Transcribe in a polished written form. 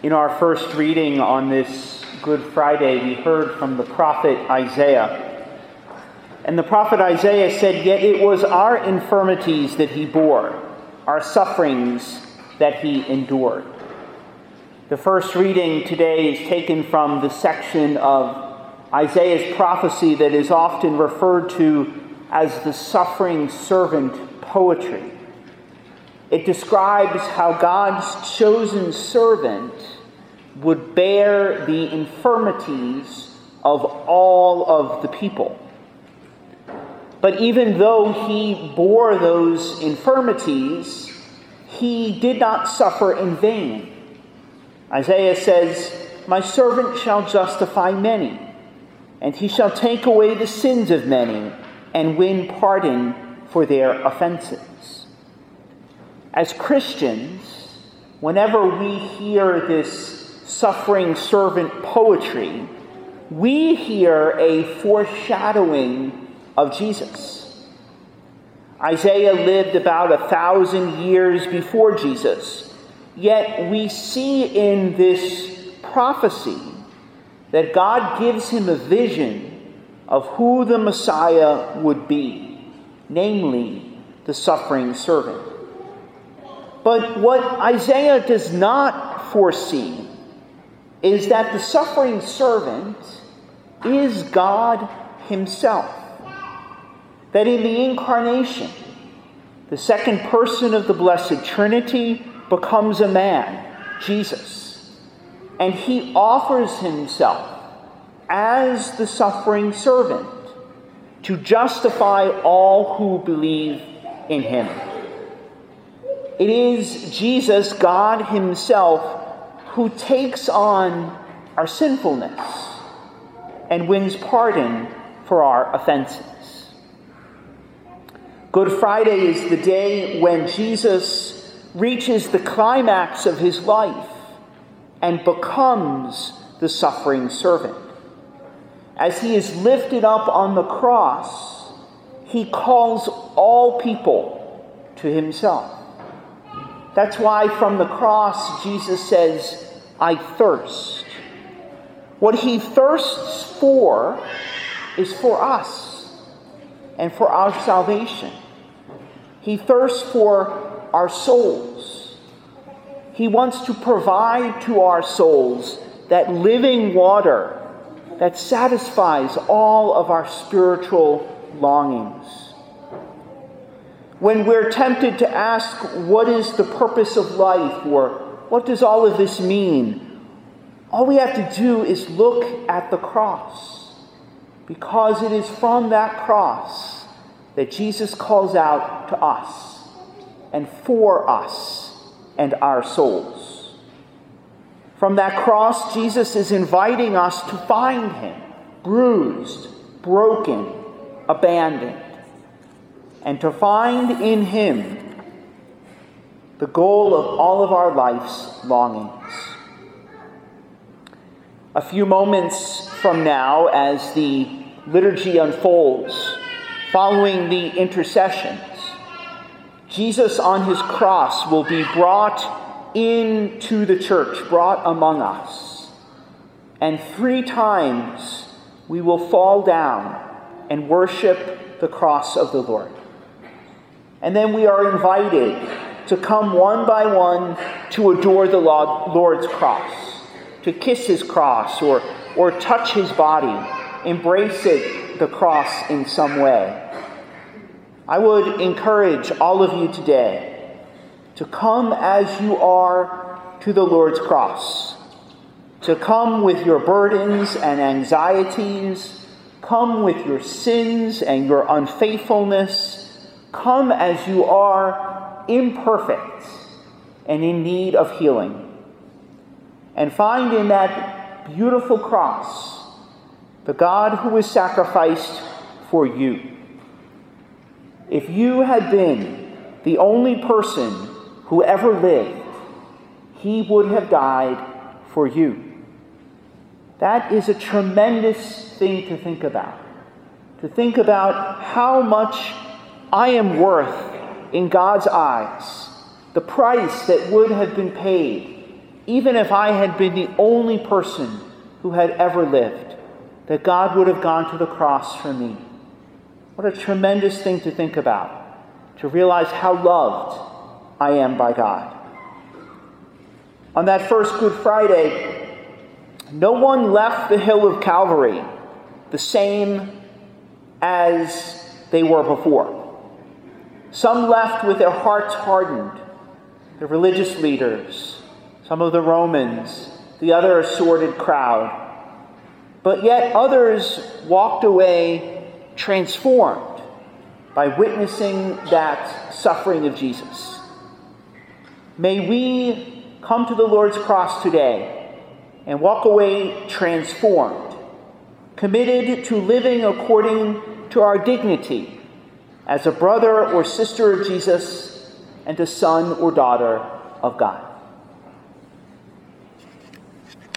In our first reading on this Good Friday, we heard from the prophet Isaiah. And the prophet Isaiah said, "Yet it was our infirmities that he bore, our sufferings that he endured." The first reading today is taken from the section of Isaiah's prophecy that is often referred to as the suffering servant poetry. It describes how God's chosen servant would bear the infirmities of all of the people. But even though he bore those infirmities, he did not suffer in vain. Isaiah says, "My servant shall justify many, and he shall take away the sins of many and win pardon for their offenses." As Christians, whenever we hear this suffering servant poetry, we hear a foreshadowing of Jesus. Isaiah lived about 1,000 years before Jesus, yet we see in this prophecy that God gives him a vision of who the Messiah would be, namely the suffering servant. But what Isaiah does not foresee is that the suffering servant is God himself. That in the incarnation, the second person of the Blessed Trinity becomes a man, Jesus, and he offers himself as the suffering servant to justify all who believe in him. It is Jesus, God himself, who takes on our sinfulness and wins pardon for our offenses. Good Friday is the day when Jesus reaches the climax of his life and becomes the suffering servant. As he is lifted up on the cross, he calls all people to himself. That's why from the cross, Jesus says, "I thirst." What he thirsts for is for us and for our salvation. He thirsts for our souls. He wants to provide to our souls that living water that satisfies all of our spiritual longings. When we're tempted to ask, what is the purpose of life, or what does all of this mean, all we have to do is look at the cross, because it is from that cross that Jesus calls out to us and for us and our souls. From that cross, Jesus is inviting us to find him, bruised, broken, abandoned, and to find in him the goal of all of our life's longings. A few moments from now, as the liturgy unfolds, following the intercessions, Jesus on his cross will be brought into the church, brought among us. And 3 times we will fall down and worship the cross of the Lord. And then we are invited to come one by one to adore the Lord's cross, to kiss his cross or touch his body, embrace the cross in some way. I would encourage all of you today to come as you are to the Lord's cross, to come with your burdens and anxieties, come with your sins and your unfaithfulness. Come as you are, imperfect and in need of healing. And find in that beautiful cross the God who was sacrificed for you. If you had been the only person who ever lived, he would have died for you. That is a tremendous thing to think about. To think about how much I am worth in God's eyes, the price that would have been paid even if I had been the only person who had ever lived, that God would have gone to the cross for me. What a tremendous thing to think about, to realize how loved I am by God. On that first Good Friday, no one left the hill of Calvary the same as they were before. Some left with their hearts hardened, the religious leaders, some of the Romans, the other assorted crowd. But yet others walked away transformed by witnessing that suffering of Jesus. May we come to the Lord's cross today and walk away transformed, committed to living according to our dignity as a brother or sister of Jesus and a son or daughter of God.